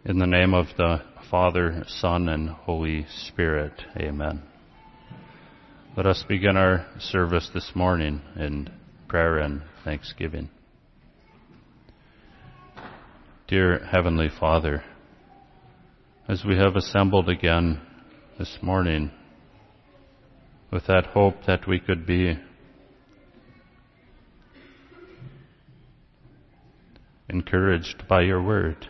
In the name of the Father, Son, and Holy Spirit. Amen. Let us begin our service this morning in prayer and thanksgiving. Dear Heavenly Father, as we have assembled again this morning with that hope that we could be encouraged by your word,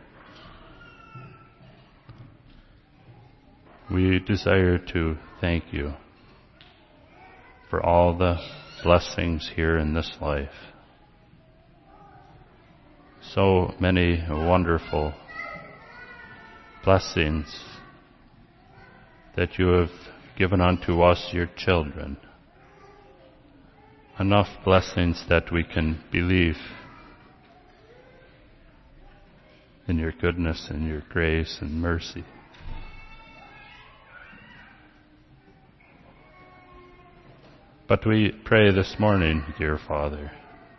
we desire to thank you for all the blessings here in this life. So many wonderful blessings that you have given unto us, your children. Enough blessings that we can believe in your goodness and your grace and mercy. But we pray this morning, dear Father,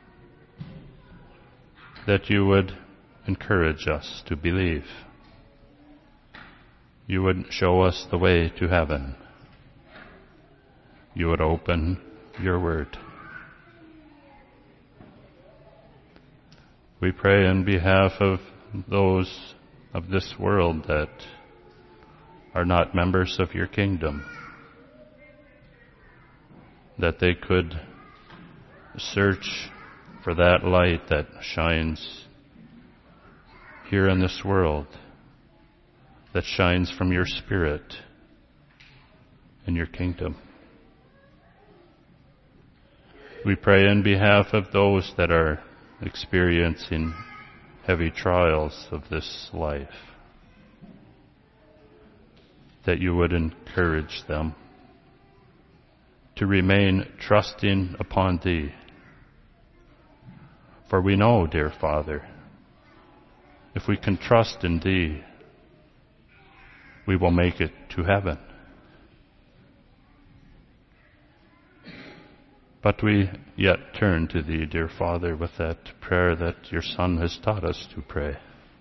that you would encourage us to believe. You would show us the way to heaven. You would open your word. We pray on behalf of those of this world that are not members of your kingdom, that they could search for that light that shines here in this world, that shines from your Spirit in your kingdom. We pray in behalf of those that are experiencing heavy trials of this life, that you would encourage them to remain trusting upon thee. For we know, dear Father, if we can trust in thee, we will make it to heaven. But we yet turn to thee, dear Father, with that prayer that your Son has taught us to pray.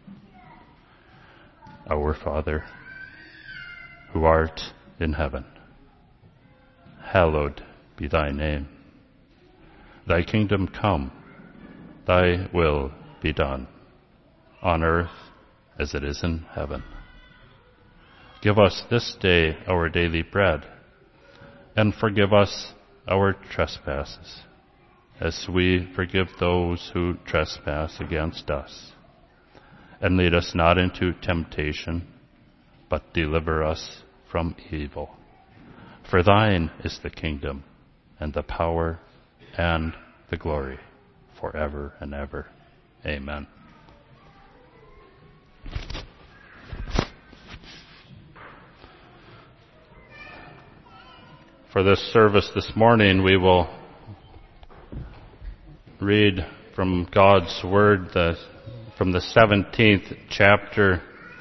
Our Father, who art in heaven, hallowed be thy name. Thy kingdom come, thy will be done, on earth as it is in heaven. Give us this day our daily bread, and forgive us our trespasses, as we forgive those who trespass against us. And lead us not into temptation, but deliver us from evil. For thine is the kingdom, and the power, and the glory, forever and ever. Amen. For this service this morning, we will read from God's Word from the 17th chapter,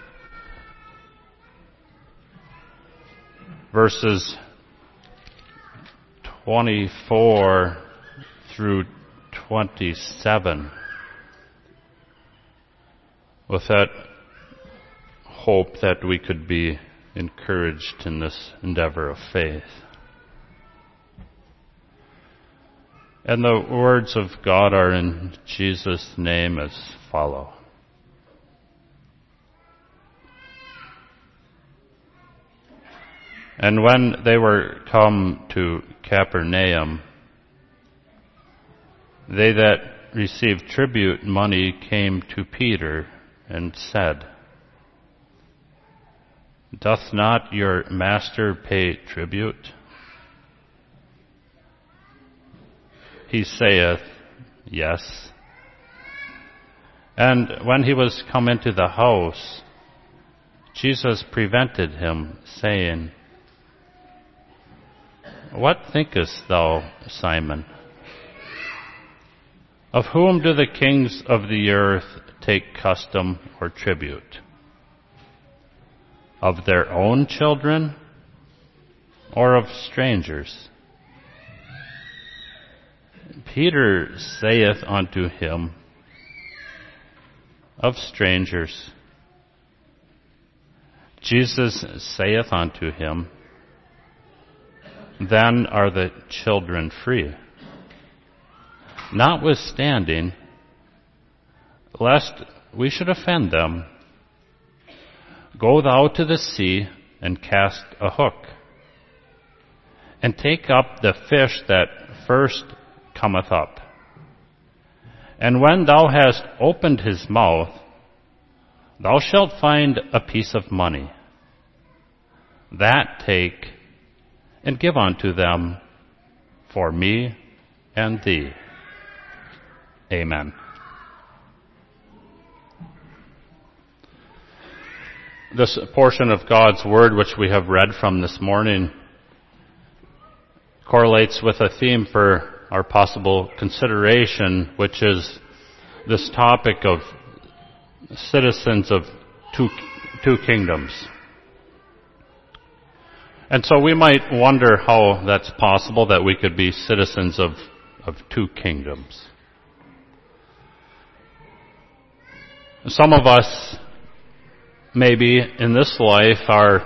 verses 24 through 27, with that hope that we could be encouraged in this endeavor of faith. And the words of God are in Jesus' name as follow. And when they were come to Capernaum, they that received tribute money came to Peter and said, Doth not your master pay tribute? He saith, Yes. And when he was come into the house, Jesus prevented him, saying, What thinkest thou, Simon? Of whom do the kings of the earth take custom or tribute? Of their own children, or of strangers? Peter saith unto him, Of strangers. Jesus saith unto him, Then are the children free. Notwithstanding, lest we should offend them, go thou to the sea and cast a hook, and take up the fish that first cometh up. And when thou hast opened his mouth, thou shalt find a piece of money. That take, and give unto them for me and thee. Amen. This portion of God's Word which we have read from this morning correlates with a theme for our possible consideration, which is this topic of citizens of two kingdoms. And so we might wonder how that's possible that we could be citizens of two kingdoms. Some of us, maybe in this life,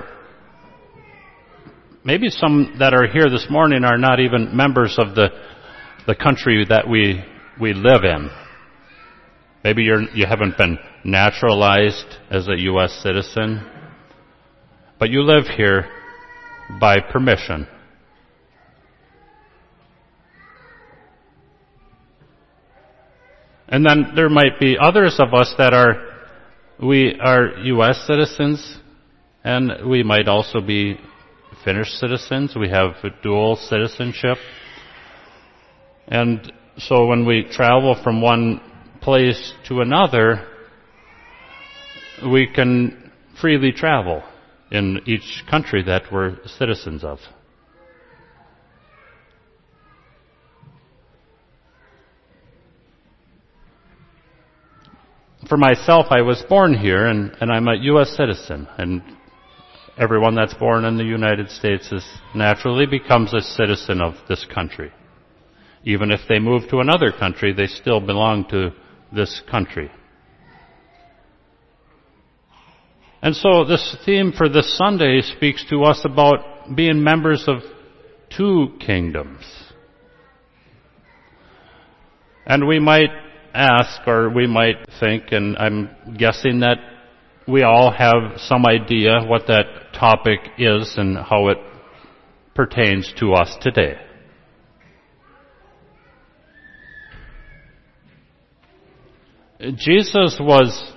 maybe some that are here this morning are not even members of the country that we live in. Maybe you haven't been naturalized as a U.S. citizen, but you live here by permission. And then there might be others of us that we are U.S. citizens, and we might also be Finnish citizens. We have a dual citizenship. And so when we travel from one place to another, we can freely travel in each country that we're citizens of. For myself, I was born here, and I'm a U.S. citizen, and everyone that's born in the United States naturally becomes a citizen of this country. Even if they move to another country, they still belong to this country. And so this theme for this Sunday speaks to us about being members of two kingdoms. And we might ask, or we might think, and I'm guessing that we all have some idea what that topic is and how it pertains to us today. Jesus was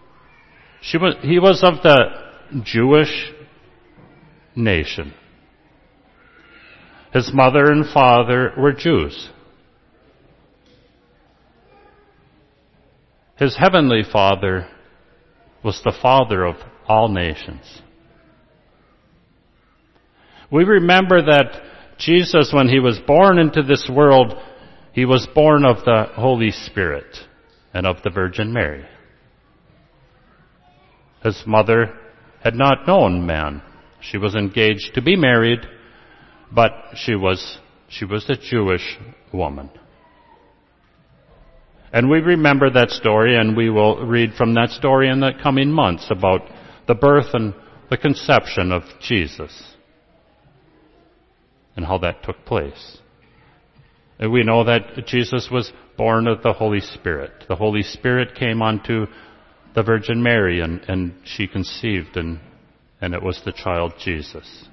of the Jewish nation. His mother and father were Jews. His heavenly Father was the Father of all nations. We remember that Jesus, when he was born into this world, he was born of the Holy Spirit and of the Virgin Mary. His mother had not known man. She was engaged to be married, but she was a Jewish woman. And we remember that story, and we will read from that story in the coming months about the birth and the conception of Jesus and how that took place. And we know that Jesus was born of the Holy Spirit. The Holy Spirit came unto the Virgin Mary, and she conceived, and it was the child Jesus.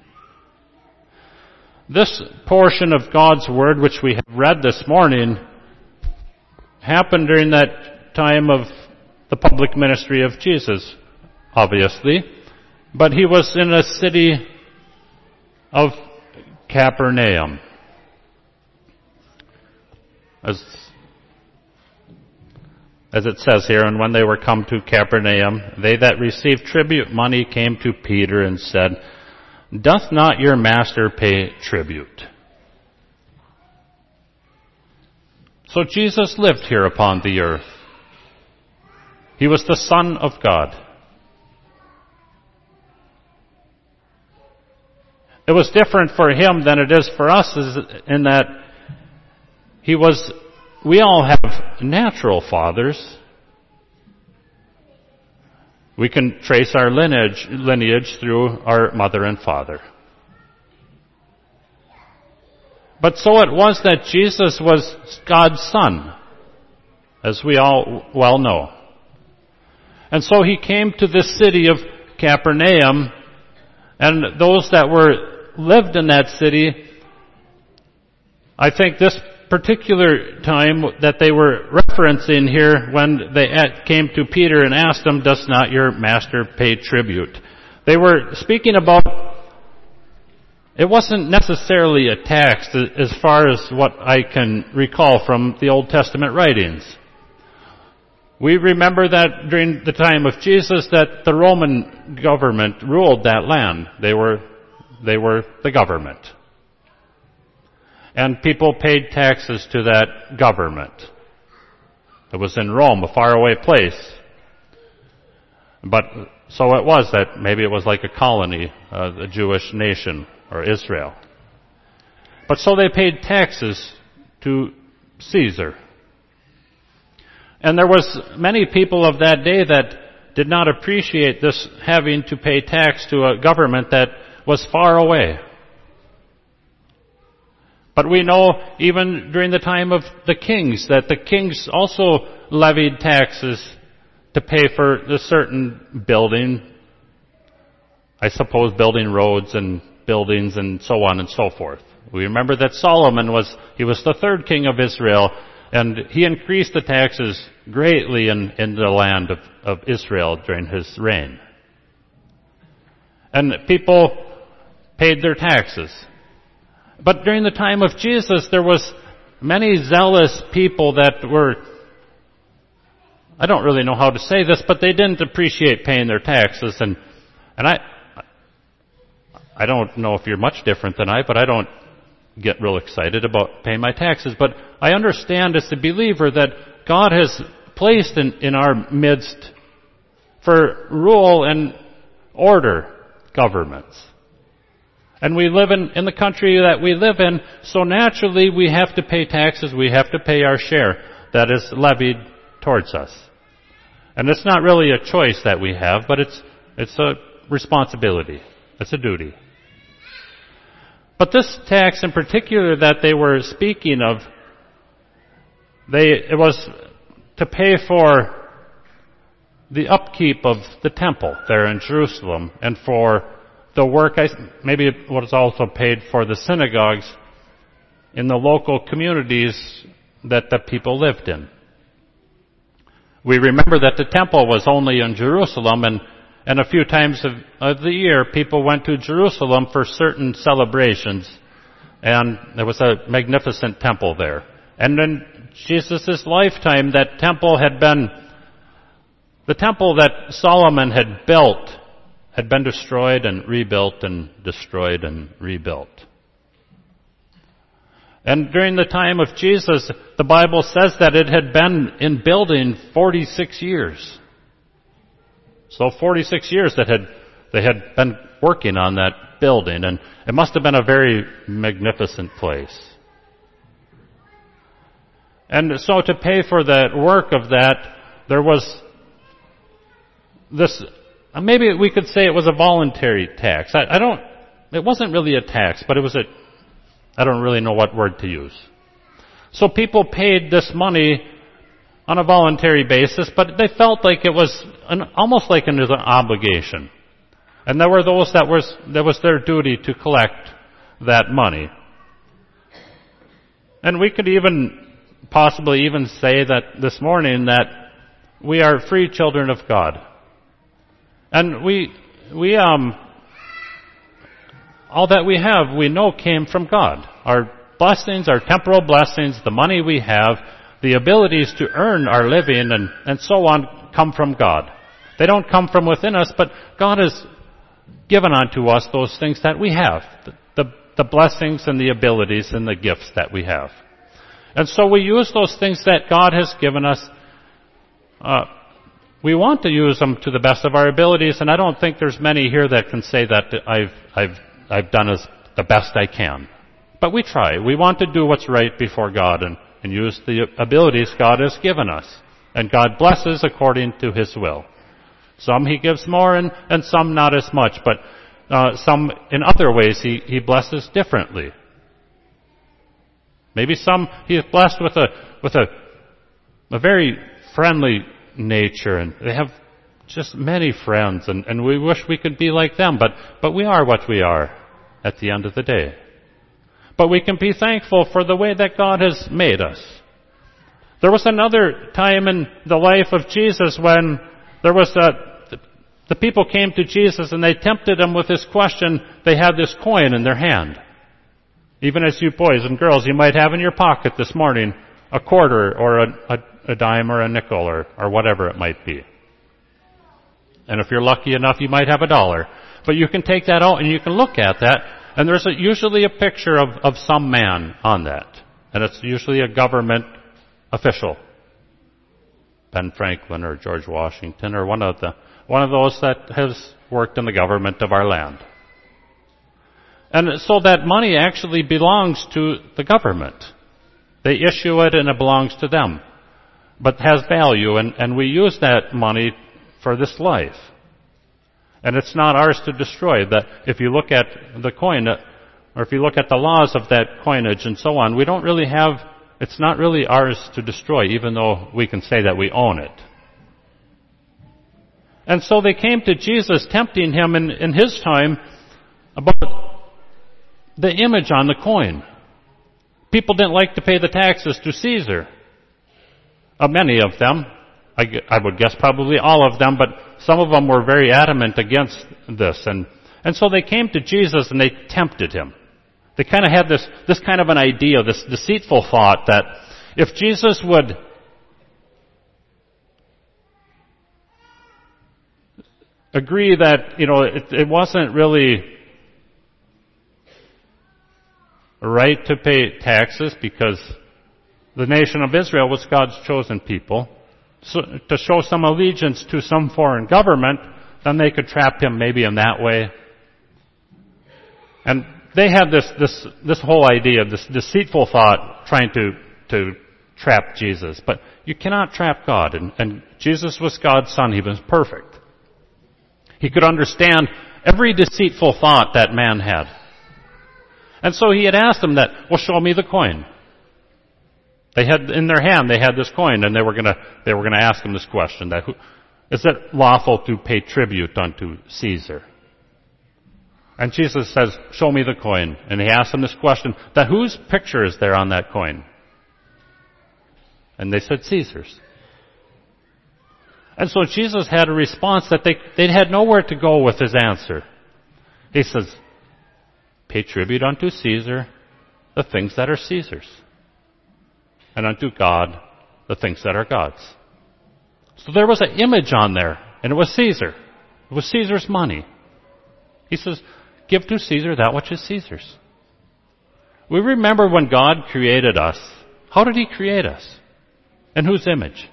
This portion of God's Word, which we have read this morning, happened during that time of the public ministry of Jesus, obviously. But he was in a city of Capernaum. As it says here, and when they were come to Capernaum, they that received tribute money came to Peter and said, Doth not your master pay tribute? So Jesus lived here upon the earth. He was the Son of God. It was different for him than it is for us in that we all have natural fathers. We can trace our lineage through our mother and father. But so it was that Jesus was God's Son, as we all well know. And so he came to this city of Capernaum, and those that lived in that city, I think this particular time that they were referencing here when they came to Peter and asked him, "Does not your master pay tribute?" They were speaking about, it wasn't necessarily a tax as far as what I can recall from the Old Testament writings. We remember that during the time of Jesus that the Roman government ruled that land. They were the government. And people paid taxes to that government. It was in Rome, a faraway place. But so it was that maybe it was like a colony, a Jewish nation, or Israel. But so they paid taxes to Caesar. And there was many people of that day that did not appreciate this having to pay tax to a government that was far away. But we know even during the time of the kings that the kings also levied taxes to pay for a certain building. I suppose building roads and buildings and so on and so forth. We remember that Solomon was the third king of Israel, and he increased the taxes greatly in the land of Israel during his reign. And people paid their taxes. But during the time of Jesus, there was many zealous people that were, I don't really know how to say this, but they didn't appreciate paying their taxes. And I don't know if you're much different than I, but I don't get real excited about paying my taxes. But I understand as a believer that God has placed in our midst for rule and order governments. And we live in the country that we live in, so naturally we have to pay taxes, we have to pay our share that is levied towards us. And it's not really a choice that we have, but it's a responsibility. It's a duty. But this tax in particular that they were speaking of, it was to pay for the upkeep of the temple there in Jerusalem and for the work, maybe it was also paid for the synagogues in the local communities that the people lived in. We remember that the temple was only in Jerusalem, and a few times of the year people went to Jerusalem for certain celebrations, and there was a magnificent temple there. And in Jesus' lifetime, that temple the temple that Solomon had built had been destroyed and rebuilt and destroyed and rebuilt. And during the time of Jesus, the Bible says that it had been in building 46 years. So 46 years that they had been working on that building, and it must have been a very magnificent place. And so to pay for that work of that, there was this, maybe we could say it was a voluntary tax. It wasn't really a tax, but it was I don't really know what word to use. So people paid this money on a voluntary basis, but they felt like it was almost like an obligation. And there were those that was their duty to collect that money. And we could possibly even say that this morning that we are free children of God. And we all that we have, we know came from God. Our blessings, our temporal blessings, the money we have, the abilities to earn our living and so on come from God. They don't come from within us, but God has given unto us those things that we have, the blessings and the abilities and the gifts that we have. And so we use those things that God has given us. We want to use them to the best of our abilities, and I don't think there's many here that can say that I've done as the best I can. But we try. We want to do what's right before God and use the abilities God has given us. And God blesses according to His will. Some He gives more and some not as much, but some in other ways He blesses differently. Maybe some He is blessed with a very friendly nature, and they have just many friends, and we wish we could be like them, but we are what we are at the end of the day. But we can be thankful for the way that God has made us. There was another time in the life of Jesus when there was the people came to Jesus and they tempted Him with this question. They had this coin in their hand. Even as you boys and girls, you might have in your pocket this morning a quarter or a dime or a nickel or whatever it might be. And if you're lucky enough, you might have $1. But you can take that out and you can look at that, and there's usually a picture of some man on that. And it's usually a government official. Ben Franklin or George Washington or one of those that has worked in the government of our land. And so that money actually belongs to the government. They issue it and it belongs to them. But has value, and we use that money for this life. And it's not ours to destroy. That if you look at the coin, or if you look at the laws of that coinage and so on, we don't really have, it's not really ours to destroy, even though we can say that we own it. And so they came to Jesus, tempting Him in His time about the image on the coin. People didn't like to pay the taxes to Caesar. Many of them. I would guess probably all of them, but some of them were very adamant against this. And so they came to Jesus and they tempted Him. They kind of had this kind of an idea, this deceitful thought that if Jesus would agree that, it wasn't really right to pay taxes because the nation of Israel was God's chosen people, so to show some allegiance to some foreign government, then they could trap Him maybe in that way. And they had this whole idea, this deceitful thought, trying to trap Jesus. But you cannot trap God. And Jesus was God's Son. He was perfect. He could understand every deceitful thought that man had. And so He had asked them that, well, show me the coin. They had in their hand, they had this coin, and they were going to ask Him this question: that is it lawful to pay tribute unto Caesar? And Jesus says, "Show me the coin." And He asked them this question: that whose picture is there on that coin? And they said, Caesar's. And so Jesus had a response that they had nowhere to go with His answer. He says, "Pay tribute unto Caesar the things that are Caesar's, and unto God the things that are God's." So there was an image on there, and it was Caesar. It was Caesar's money. He says, give to Caesar that which is Caesar's. We remember when God created us. How did He create us? In whose image?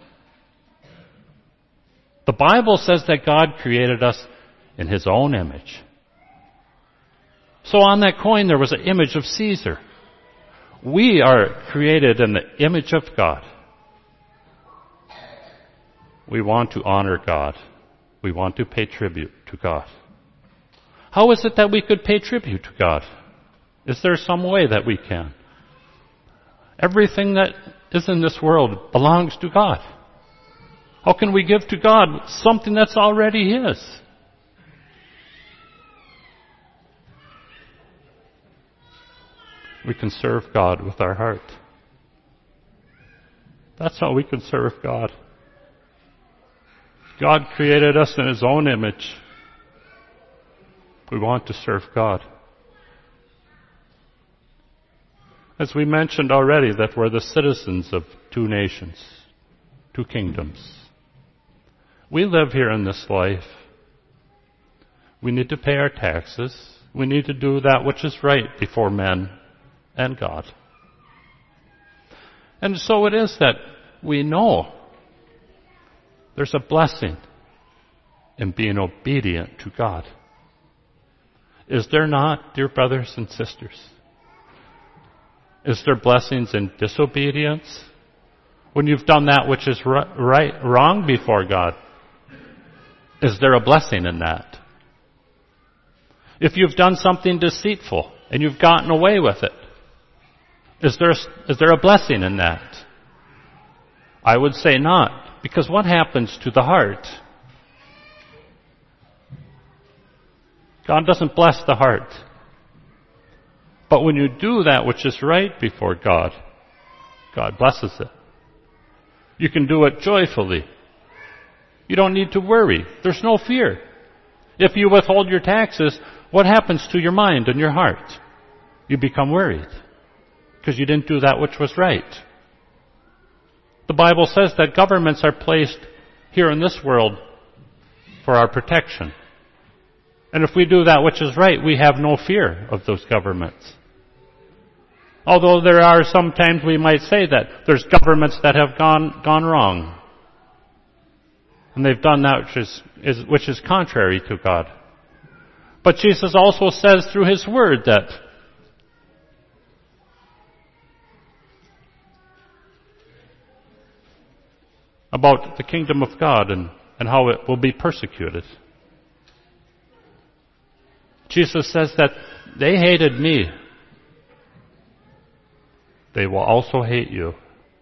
The Bible says that God created us in His own image. So on that coin there was an image of Caesar. We are created in the image of God. We want to honor God. We want to pay tribute to God. How is it that we could pay tribute to God? Is there some way that we can? Everything that is in this world belongs to God. How can we give to God something that's already His? We can serve God with our heart. That's how we can serve God. God created us in His own image. We want to serve God. As we mentioned already, that we're the citizens of two nations, two kingdoms. We live here in this life. We need to pay our taxes. We need to do that which is right before men and God. And so it is that we know there's a blessing in being obedient to God. Is there not, dear brothers and sisters? Is there blessings in disobedience? When you've done that which is wrong before God. Is there a blessing in that? If you've done something deceitful and you've gotten away with it, is there a blessing in that? I would say not, because what happens to the heart? God doesn't bless the heart. But when you do that which is right before God, God blesses it. You can do it joyfully. You don't need to worry. There's no fear. If you withhold your taxes, what happens to your mind and your heart? You become worried because you didn't do that which was right. The Bible says that governments are placed here in this world for our protection. And if we do that which is right, we have no fear of those governments. Although there are sometimes we might say that there's governments that have gone wrong. And they've done that which is contrary to God. But Jesus also says through His Word that about the kingdom of God and how it will be persecuted. Jesus says that they hated me. They will also hate you.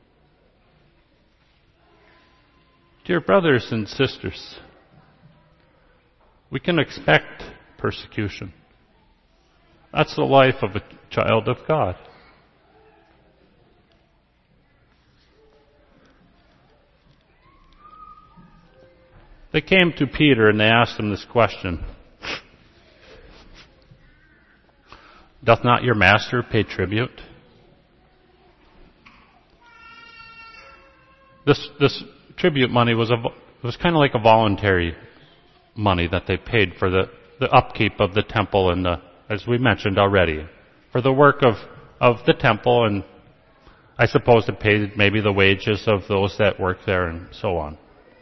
Dear brothers and sisters, we can expect persecution. That's the life of a child of God. They came to Peter and they asked him this question. Doth not your master pay tribute? This tribute money was kind of like a voluntary money that they paid for the upkeep of the temple and as we mentioned already, for the work of the temple, and I suppose it paid maybe the wages of those that work there and so on.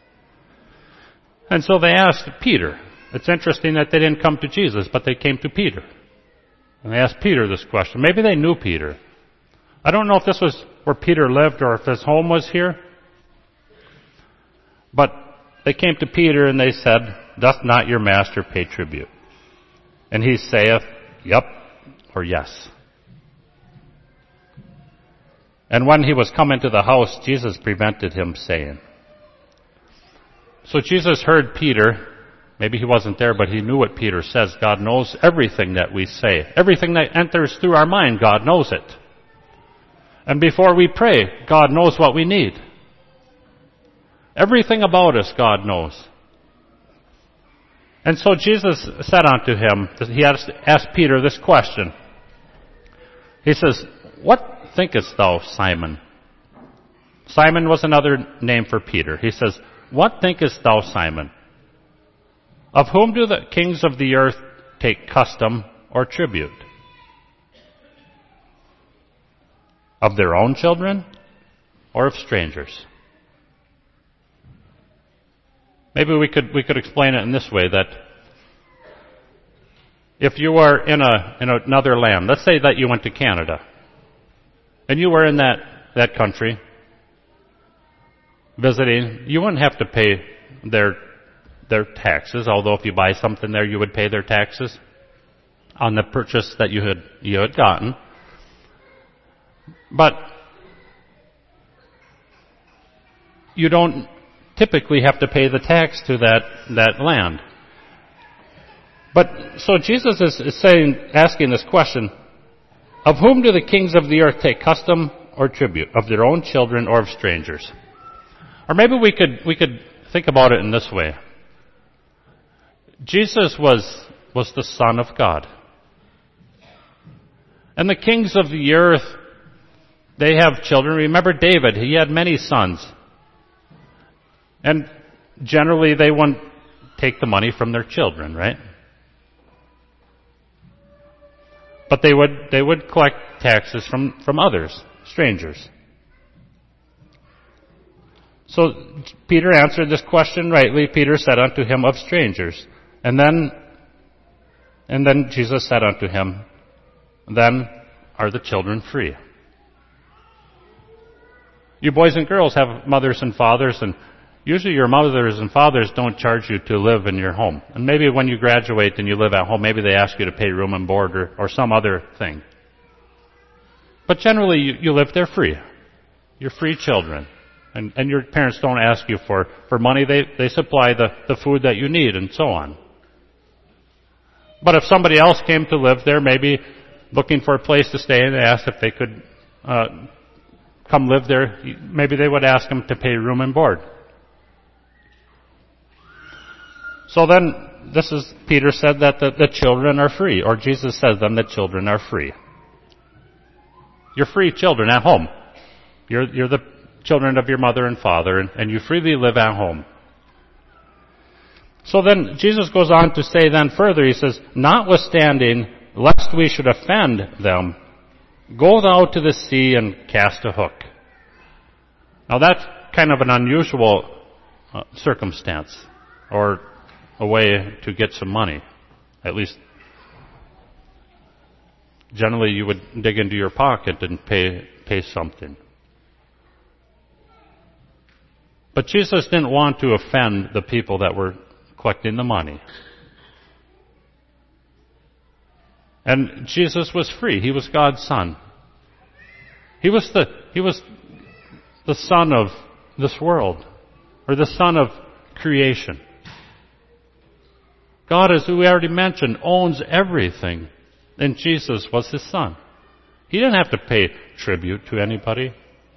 And so they asked Peter. It's interesting that they didn't come to Jesus, but they came to Peter. And they asked Peter this question. Maybe they knew Peter. I don't know if this was where Peter lived or if his home was here. But they came to Peter and they said, Doth not your master pay tribute? And he saith, Yep, or yes. And when he was come into the house, Jesus prevented him, saying. So Jesus heard Peter. Maybe he wasn't there, but he knew what Peter says. God knows everything that we say. Everything that enters through our mind, God knows it. And before we pray, God knows what we need. Everything about us, God knows. And so Jesus said unto him, he asked Peter this question. He says, What thinkest thou, Simon? Simon was another name for Peter. He says, What thinkest thou, Simon? Of whom do the kings of the earth take custom or tribute? Of their own children or of strangers? Maybe we could explain it in this way, that if you are in another land, let's say that you went to Canada, and you were in that country visiting, you wouldn't have to pay their taxes, although if you buy something there, you would pay their taxes on the purchase that you had gotten. But you don't typically have to pay the tax to that land. But so Jesus is asking this question, of whom do the kings of the earth take custom or tribute? Of their own children or of strangers? Or maybe we could think about it in this way. Jesus was the Son of God. And the kings of the earth, they have children. Remember David, he had many sons. And generally they wouldn't take the money from their children, right? But they would collect taxes from others, strangers. So Peter answered this question rightly. Peter said unto him, Of strangers. And then Jesus said unto him, Then are the children free. You boys and girls have mothers and fathers, and usually your mothers and fathers don't charge you to live in your home. And maybe when you graduate and you live at home, maybe they ask you to pay room and board or some other thing. But generally, you live there free. You're free children. And your parents don't ask you for money. They supply the food that you need and so on. But if somebody else came to live there, maybe looking for a place to stay, and they asked if they could come live there, maybe they would ask them to pay room and board. So then, Peter said that the children are free, or Jesus says then the children are free. You're free children at home. You're the children of your mother and father, and you freely live at home. So then Jesus goes on to say then further, he says, notwithstanding, lest we should offend them, go thou to the sea and cast a hook. Now that's kind of an unusual circumstance, or a way to get some money. At least, generally you would dig into your pocket and pay something. But Jesus didn't want to offend the people that were collecting the money. And Jesus was free. He was God's Son. He was the Son of this world, or the Son of creation. God, as we already mentioned, owns everything, and Jesus was His Son. He didn't have to pay tribute to anybody.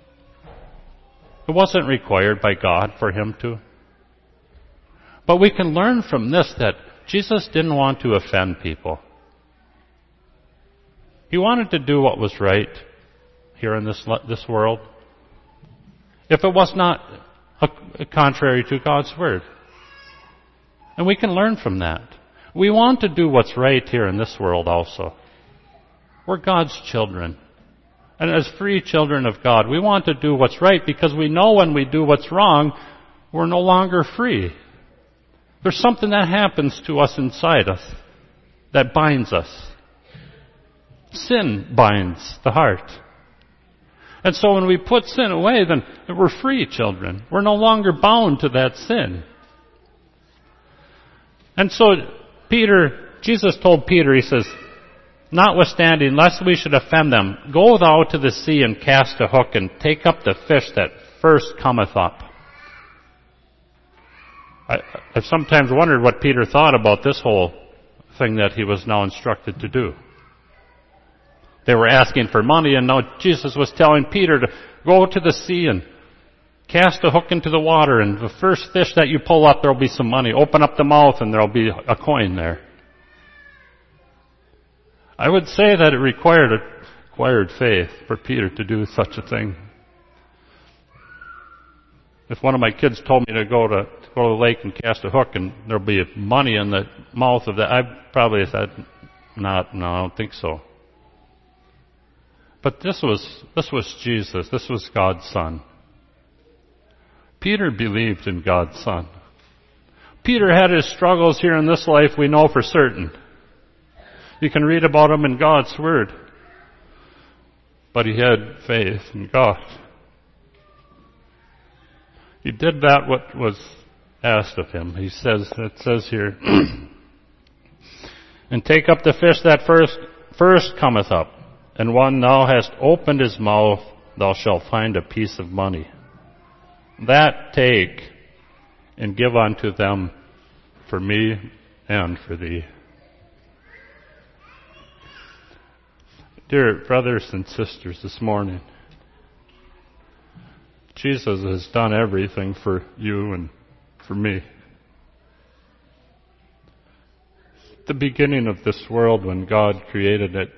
It wasn't required by God for Him to. But we can learn from this that Jesus didn't want to offend people. He wanted to do what was right here in this world, if it was not contrary to God's Word. And we can learn from that. We want to do what's right here in this world also. We're God's children. And as free children of God, we want to do what's right because we know when we do what's wrong, we're no longer free. There's something that happens to us inside us that binds us. Sin binds the heart. And so when we put sin away, then we're free children. We're no longer bound to that sin. And so Jesus told Peter, he says, notwithstanding, lest we should offend them, go thou to the sea and cast a hook and take up the fish that first cometh up. I've sometimes wondered what Peter thought about this whole thing that he was now instructed to do. They were asking for money, and now Jesus was telling Peter to go to the sea and cast a hook into the water, and the first fish that you pull up, there'll be some money. Open up the mouth, and there'll be a coin there. I would say that it required faith for Peter to do such a thing. If one of my kids told me to go to the lake and cast a hook and there'll be money in the mouth of that, I'd probably said, no, I don't think so. But this was Jesus. This was God's Son. Peter believed in God's Son. Peter had his struggles here in this life, we know for certain. You can read about him in God's Word. But he had faith in God. He did that what was asked of him. It says here, and take up the fish that first cometh up, and when thou hast opened his mouth, thou shalt find a piece of money. That take, and give unto them for me and for thee. Dear brothers and sisters, this morning, Jesus has done everything for you and for me. At the beginning of this world, when God created it,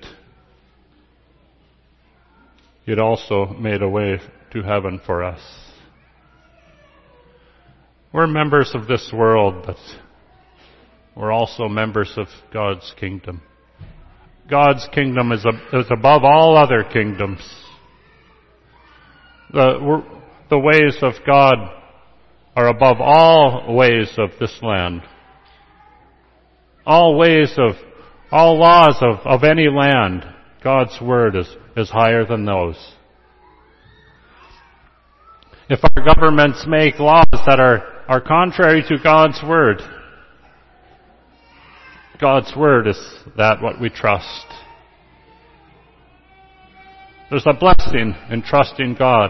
He had also made a way to heaven for us. We're members of this world, but we're also members of God's kingdom. God's kingdom is above all other kingdoms. The ways of God are above all ways of this land. All laws of any land, God's Word is higher than those. If our governments make laws that are contrary to God's Word, God's Word is that what we trust. There's a blessing in trusting God.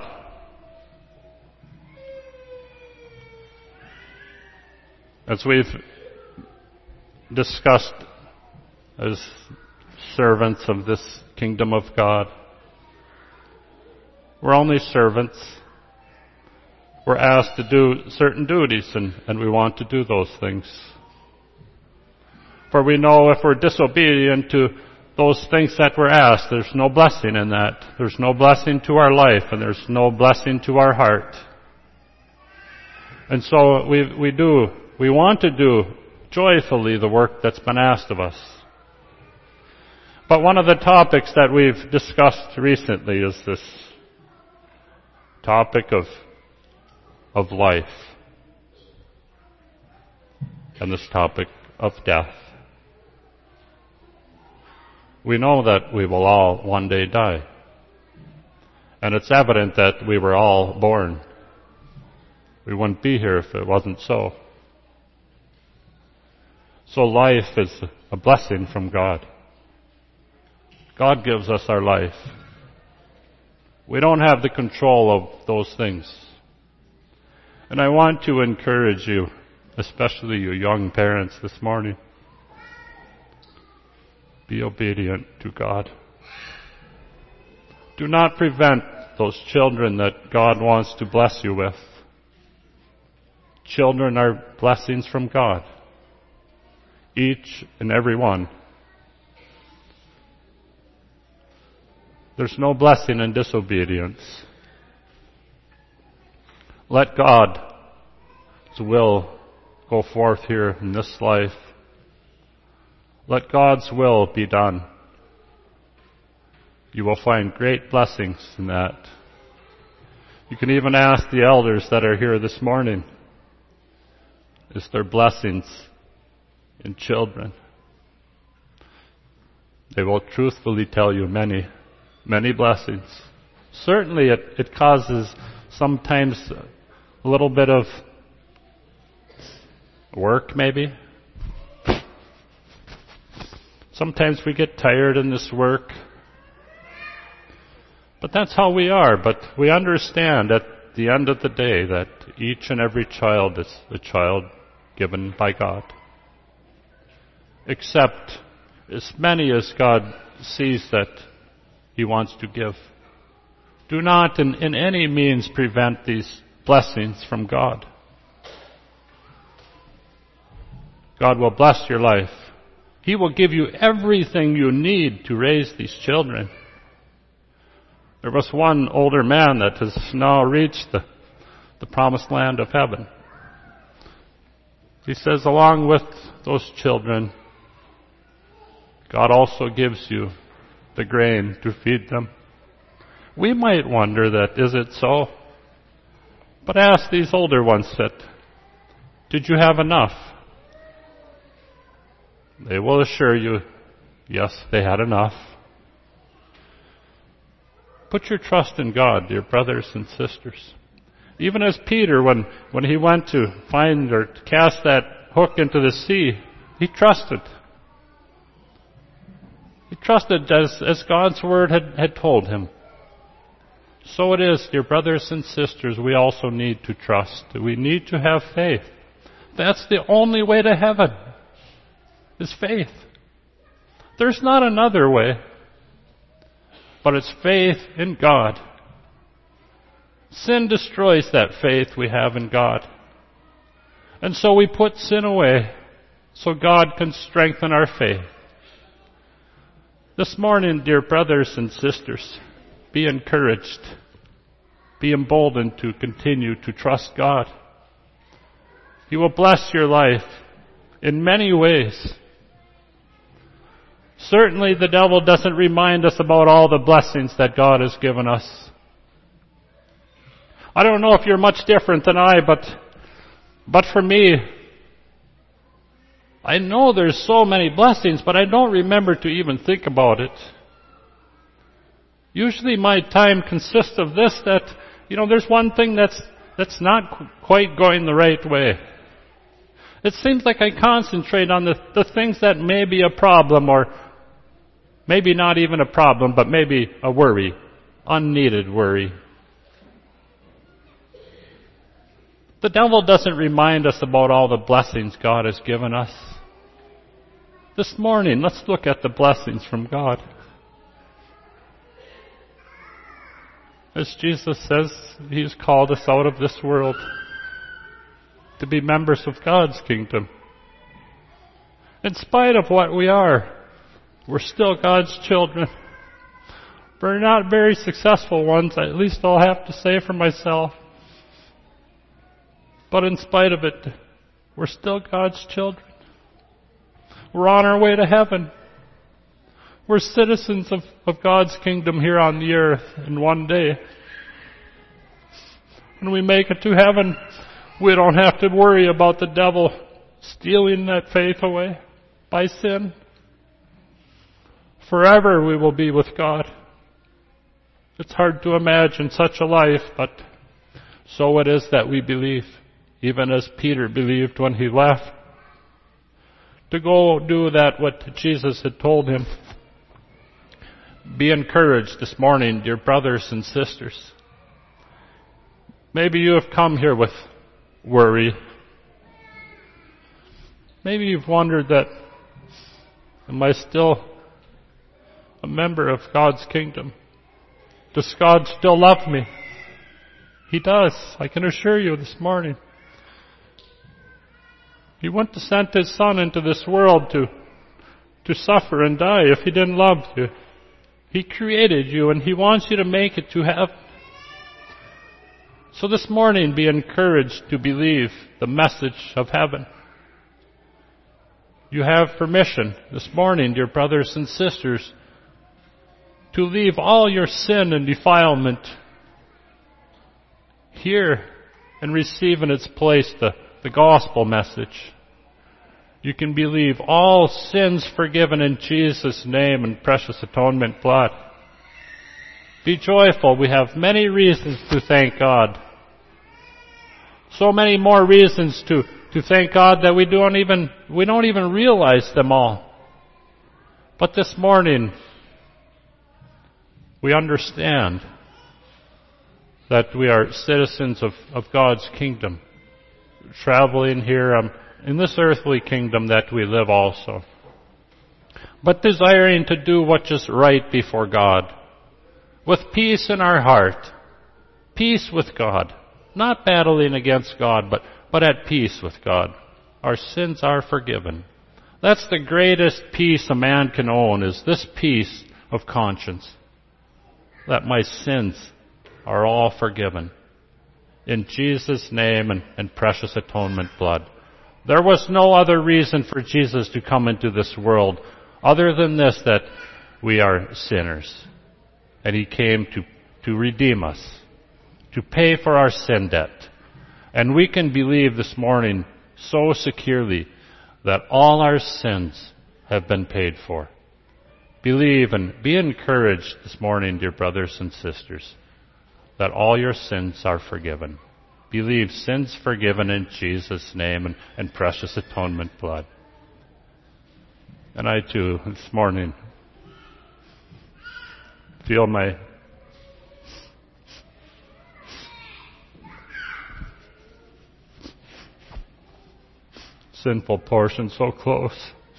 As we've discussed as servants of this kingdom of God, we're only servants. We're asked to do certain duties, and we want to do those things. For we know if we're disobedient to those things that we're asked, there's no blessing in that. There's no blessing to our life, and there's no blessing to our heart. And so we want to do joyfully the work that's been asked of us. But one of the topics that we've discussed recently is this topic of life and this topic of death. We know that we will all one day die. And it's evident that we were all born. We wouldn't be here if it wasn't so. So life is a blessing from God. God gives us our life. We don't have the control of those things. And I want to encourage you, especially you young parents this morning, be obedient to God. Do not prevent those children that God wants to bless you with. Children are blessings from God. Each and every one. There's no blessing in disobedience. Let God's will go forth here in this life. Let God's will be done. You will find great blessings in that. You can even ask the elders that are here this morning, is there blessings in children? They will truthfully tell you many, many blessings. Certainly it causes sometimes a little bit of work maybe. Sometimes we get tired in this work. But that's how we are. But we understand at the end of the day that each and every child is a child given by God. Except as many as God sees that He wants to give. Do not in any means prevent these blessings from God. God will bless your life. He will give you everything you need to raise these children. There was one older man that has now reached the promised land of heaven. He says, along with those children, God also gives you the grain to feed them. We might wonder that, is it so? But ask these older ones that, did you have enough? They will assure you, yes, they had enough. Put your trust in God, dear brothers and sisters. Even as Peter, when he went to find or to cast that hook into the sea, he trusted. He trusted as God's Word had told him. So it is, dear brothers and sisters, we also need to trust. We need to have faith. That's the only way to heaven, is faith. There's not another way, but it's faith in God. Sin destroys that faith we have in God. And so we put sin away so God can strengthen our faith. This morning, dear brothers and sisters, be encouraged. Be emboldened to continue to trust God. He will bless your life in many ways. Certainly the devil doesn't remind us about all the blessings that God has given us. I don't know if you're much different than I, but for me, I know there's so many blessings, but I don't remember to even think about it. Usually my time consists of this, that, there's one thing that's that's not quite going the right way. It seems like I concentrate on the things that may be a problem, or maybe not even a problem, but maybe a worry, unneeded worry. The devil doesn't remind us about all the blessings God has given us. This morning, let's look at the blessings from God. As Jesus says, He's called us out of this world to be members of God's kingdom. In spite of what we are, we're still God's children. We're not very successful ones, at least I'll have to say for myself. But in spite of it, we're still God's children. We're on our way to heaven. We're citizens of God's kingdom here on the earth. And one day, when we make it to heaven, we don't have to worry about the devil stealing that faith away by sin. Forever we will be with God. It's hard to imagine such a life, but so it is that we believe, even as Peter believed when he left, to go do that what Jesus had told him. Be encouraged this morning, dear brothers and sisters. Maybe you have come here with worry. Maybe you've wondered that, am I still a member of God's kingdom? Does God still love me? He does, I can assure you this morning. He wouldn't have sent His Son into this world to suffer and die if He didn't love you. He created you and He wants you to make it to heaven. So this morning, be encouraged to believe the message of heaven. You have permission this morning, dear brothers and sisters, to leave all your sin and defilement here and receive in its place the gospel message. You can believe all sins forgiven in Jesus' name and precious atonement blood. Be joyful. We have many reasons to thank God. So many more reasons to thank God that we don't even realize them all. But this morning, we understand that we are citizens of God's kingdom, traveling here in this earthly kingdom that we live also, but desiring to do what is right before God, with peace in our heart, peace with God, not battling against God, but at peace with God. Our sins are forgiven. That's the greatest peace a man can own, is this peace of conscience, that my sins are all forgiven in Jesus' name and precious atonement blood. There was no other reason for Jesus to come into this world other than this, that we are sinners. And He came to redeem us, to pay for our sin debt. And we can believe this morning so securely that all our sins have been paid for. Believe and be encouraged this morning, dear brothers and sisters, that all your sins are forgiven. Believe sins forgiven in Jesus' name and precious atonement blood. And I too, this morning, feel my sinful portion so close.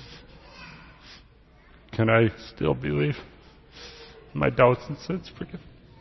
Can I still believe my doubts and sins forgiven?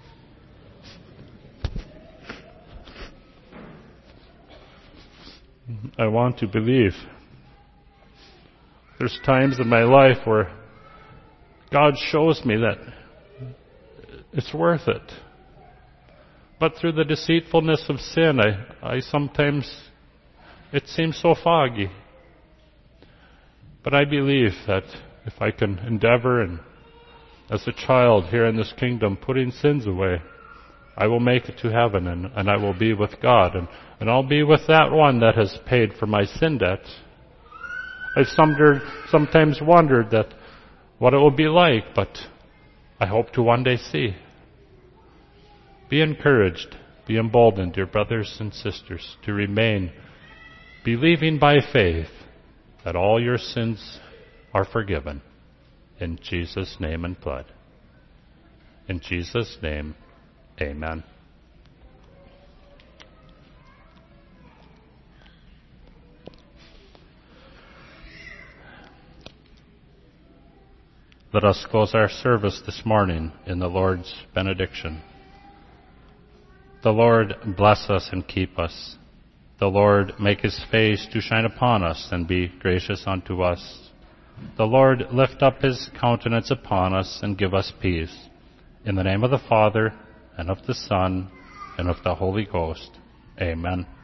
I want to believe. There's times in my life where God shows me that it's worth it. But through the deceitfulness of sin, I sometimes, it seems so foggy. But I believe that if I can endeavor and as a child here in this kingdom putting sins away, I will make it to heaven and I will be with God and I'll be with that one that has paid for my sin debt. I've sometimes wondered that what it will be like, but I hope to one day see. Be encouraged Be emboldened, dear brothers and sisters, to remain believing by faith that all your sins are forgiven. In Jesus' name and blood. In Jesus' name, amen. Let us close our service this morning in the Lord's benediction. The Lord bless us and keep us. The Lord make his face to shine upon us and be gracious unto us. The Lord lift up his countenance upon us and give us peace. In the name of the Father, and of the Son, and of the Holy Ghost. Amen.